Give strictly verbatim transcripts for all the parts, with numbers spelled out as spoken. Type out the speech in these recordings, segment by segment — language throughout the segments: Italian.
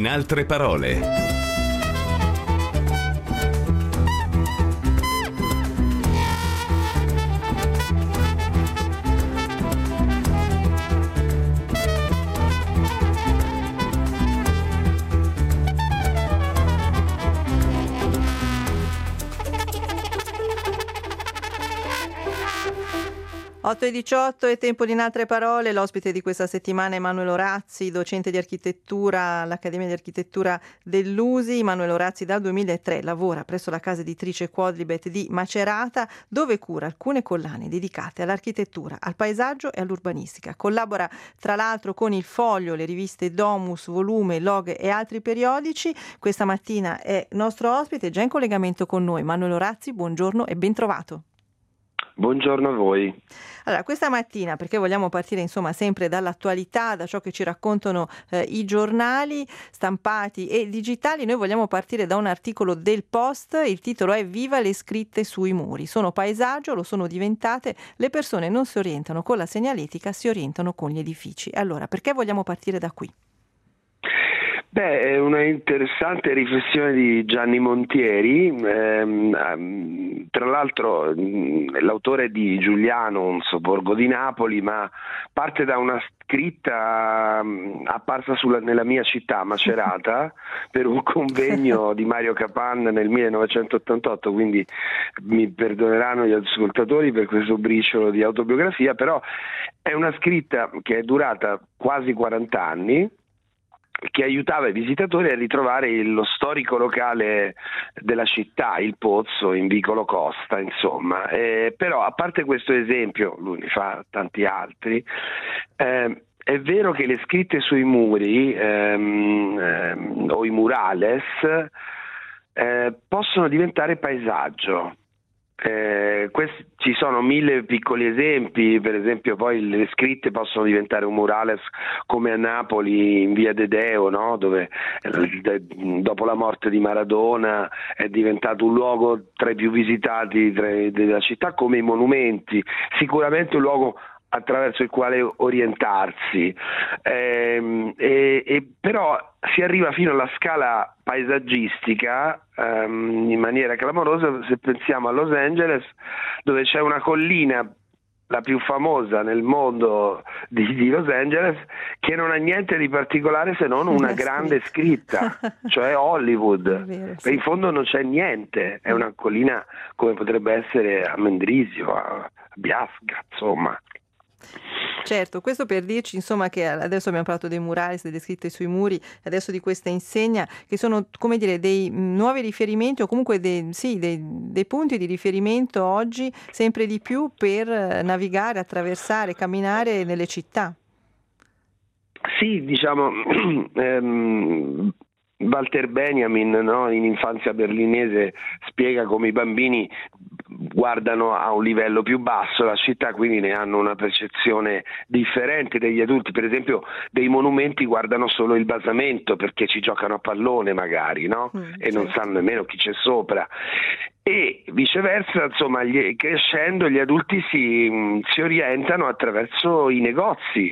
In altre parole. otto e diciotto è tempo di In altre parole. L'ospite di questa settimana è Emanuele Orazzi, docente di architettura all'Accademia di Architettura dell'U S I. Emanuele Orazzi dal duemilatré lavora presso la casa editrice Quadlibet di Macerata, dove cura alcune collane dedicate all'architettura, al paesaggio e all'urbanistica. Collabora tra l'altro con Il Foglio, le riviste Domus, Volume, Log e altri periodici. Questa mattina è nostro ospite, già in collegamento con noi. Emanuele Orazzi, buongiorno e ben trovato. Buongiorno a voi. Allora, questa mattina, perché vogliamo partire insomma sempre dall'attualità, da ciò che ci raccontano eh, i giornali stampati e digitali, noi vogliamo partire da un articolo del Post. Il titolo è "Viva le scritte sui muri. Sono paesaggio, lo sono diventate, le persone non si orientano con la segnaletica, si orientano con gli edifici". Allora, perché vogliamo partire da qui? Beh, è una interessante riflessione di Gianni Montieri, ehm, tra l'altro mh, l'autore di Giuliano, un sobborgo di Napoli, ma parte da una scritta mh, apparsa sulla, nella mia città, Macerata, per un convegno di Mario Capan nel millenovecentottantotto, quindi mi perdoneranno gli ascoltatori per questo briciolo di autobiografia, però è una scritta che è durata quasi quaranta anni, che aiutava i visitatori a ritrovare lo storico locale della città, il Pozzo in Vicolo Costa, insomma. Eh, però a parte questo esempio, lui ne fa tanti altri, eh, è vero che le scritte sui muri ehm, ehm, o i murales eh, possono diventare paesaggio. Eh, questi, ci sono mille piccoli esempi, per esempio poi le scritte possono diventare un murales come a Napoli in via Dedeo, no? Dove eh, dopo la morte di Maradona è diventato un luogo tra i più visitati tra, della città, come i monumenti, sicuramente un luogo attraverso il quale orientarsi, eh, e, e però si arriva fino alla scala paesaggistica ehm, in maniera clamorosa se pensiamo a Los Angeles, dove c'è una collina, la più famosa nel mondo di, di Los Angeles, che non ha niente di particolare se non una grande scritta, cioè Hollywood. Vero, sì. In fondo non c'è niente, è una collina come potrebbe essere a Mendrisio, a Biasca, insomma. Certo, questo per dirci insomma che adesso abbiamo parlato dei murales, delle scritte sui muri, adesso di questa insegna, che sono, come dire, dei nuovi riferimenti o comunque dei, sì, dei, dei punti di riferimento oggi sempre di più per navigare, attraversare, camminare nelle città. Sì, diciamo, ehm, Walter Benjamin, no, in Infanzia berlinese, spiega come i bambini guardano a un livello più basso la città, quindi ne hanno una percezione differente degli adulti. Per esempio, dei monumenti guardano solo il basamento perché ci giocano a pallone magari, no? Mm, e certo. Non sanno nemmeno chi c'è sopra. E viceversa, insomma, gli, crescendo gli adulti si, si orientano attraverso i negozi.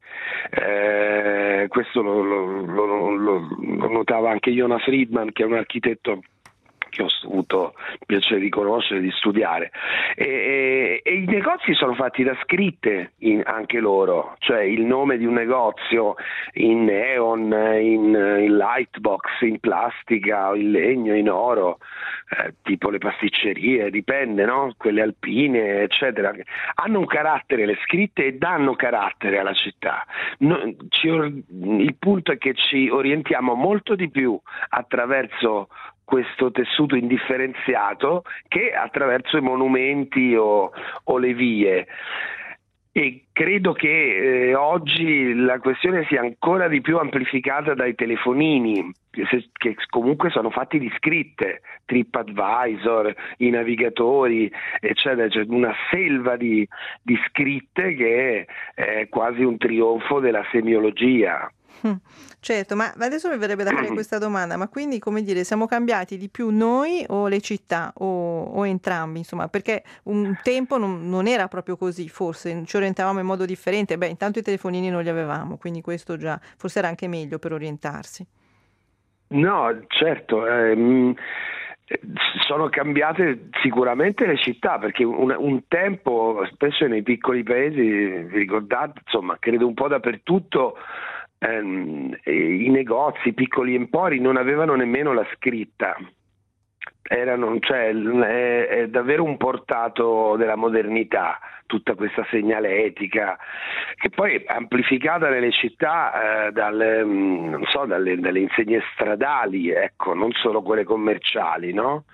Eh, questo lo, lo, lo, lo, lo notava anche Yona Friedman, che è un architetto che ho avuto il piacere di conoscere, di studiare, e, e, e i negozi sono fatti da scritte in, anche loro, cioè il nome di un negozio in neon, in, in lightbox, in plastica, in legno, in oro, eh, tipo le pasticcerie, dipende, no? Quelle alpine, eccetera, hanno un carattere, le scritte, e danno carattere alla città. No, ci, il punto è che ci orientiamo molto di più attraverso questo tessuto indifferenziato che attraverso i monumenti o, o le vie. E credo che eh, oggi la questione sia ancora di più amplificata dai telefonini, che, che comunque sono fatti di scritte, TripAdvisor, i navigatori, eccetera. C'è una selva di, di scritte che è quasi un trionfo della semiologia. Certo, ma adesso mi verrebbe da fare questa domanda, ma quindi, come dire, siamo cambiati di più noi o le città o, o entrambi, insomma, perché un tempo non, non era proprio così, forse ci orientavamo in modo differente. Beh, intanto i telefonini non li avevamo, quindi questo già forse era anche meglio per orientarsi. No, certo, ehm, sono cambiate sicuramente le città, perché un, un tempo, spesso nei piccoli paesi, vi ricordate, insomma, credo un po' dappertutto, ehm, i negozi, i piccoli empori non avevano nemmeno la scritta. Erano, cioè, è, è davvero un portato della modernità tutta questa segnaletica, che poi è amplificata nelle città eh, dalle, mh, non so, dalle, dalle insegne stradali, ecco, non solo quelle commerciali, no?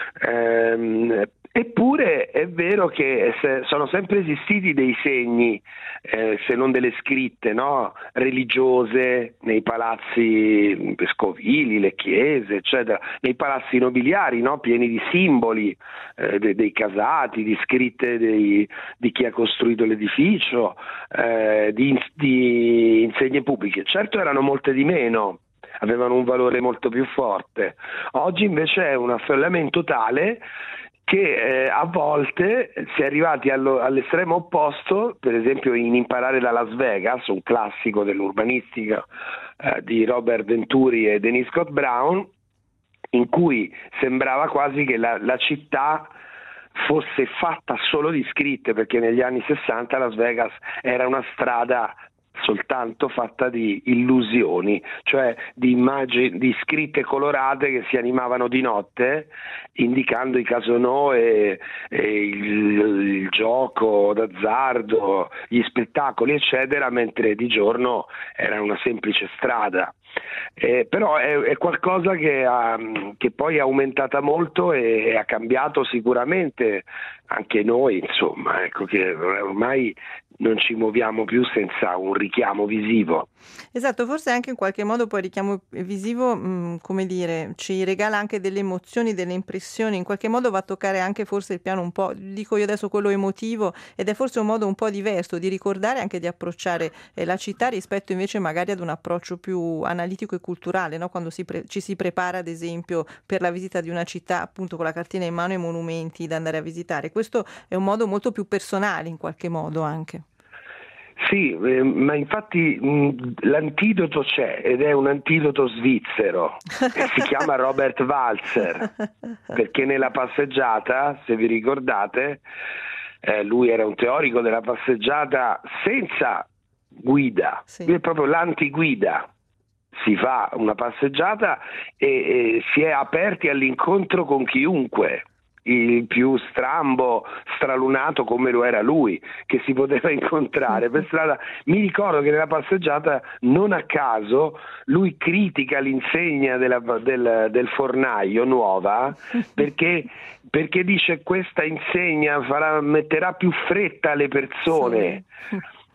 Ehm, Eppure è vero che sono sempre esistiti dei segni, eh, se non delle scritte, no? Religiose, nei palazzi vescovili, le chiese, eccetera, nei palazzi nobiliari, no? Pieni di simboli, eh, de- dei casati, di scritte dei, di chi ha costruito l'edificio, eh, di, di insegne pubbliche. Certo erano molte di meno, avevano un valore molto più forte. Oggi invece è un affollamento tale che eh, a volte si è arrivati allo, all'estremo opposto, per esempio in Imparare da Las Vegas, un classico dell'urbanistica eh, di Robert Venturi e Denise Scott Brown, in cui sembrava quasi che la, la città fosse fatta solo di scritte, perché negli anni sessanta Las Vegas era una strada soltanto fatta di illusioni, cioè di immagini, di scritte colorate che si animavano di notte indicando i casinò e, e il, il gioco d'azzardo, gli spettacoli eccetera, mentre di giorno era una semplice strada. Eh, però è, è qualcosa che, ha, che poi è aumentata molto e, e ha cambiato sicuramente anche noi, insomma, ecco che ormai non ci muoviamo più senza un richiamo visivo. Esatto, forse anche in qualche modo poi il richiamo visivo, mh, come dire, ci regala anche delle emozioni, delle impressioni, in qualche modo va a toccare anche forse il piano un po', dico io adesso quello emotivo, ed è forse un modo un po' diverso di ricordare e anche di approcciare eh, la città rispetto invece magari ad un approccio più analitico e culturale, no? Quando si pre- ci si prepara ad esempio per la visita di una città appunto con la cartina in mano e i monumenti da andare a visitare. Questo è un modo molto più personale in qualche modo anche. Sì, eh, ma infatti mh, l'antidoto c'è ed è un antidoto svizzero e si chiama Robert Walzer, perché nella passeggiata, se vi ricordate, eh, lui era un teorico della passeggiata senza guida, Sì. lui è proprio l'antiguida. Si fa una passeggiata e, e si è aperti all'incontro con chiunque, il più strambo, stralunato come lo era lui, che si poteva incontrare per strada. Mi ricordo che nella passeggiata, non a caso, lui critica l'insegna della, del, del fornaio nuova perché, perché dice questa insegna farà, metterà più fretta alle persone. Sì.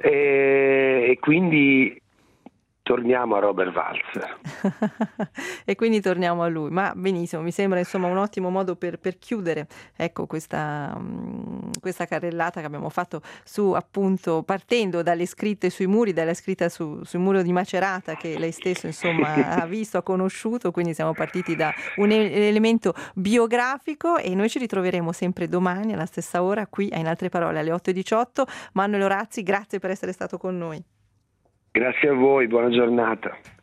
E, e quindi torniamo a Robert Walzer. E quindi torniamo a lui. Ma benissimo, mi sembra insomma un ottimo modo per, per chiudere ecco questa, um, questa carrellata che abbiamo fatto su appunto partendo dalle scritte sui muri, dalla scritta su, sul muro di Macerata che lei stesso insomma ha visto, ha conosciuto, quindi siamo partiti da un elemento biografico e noi ci ritroveremo sempre domani alla stessa ora qui a In Altre Parole alle otto e diciotto. Manuel Orazzi, grazie per essere stato con noi. Grazie a voi, buona giornata.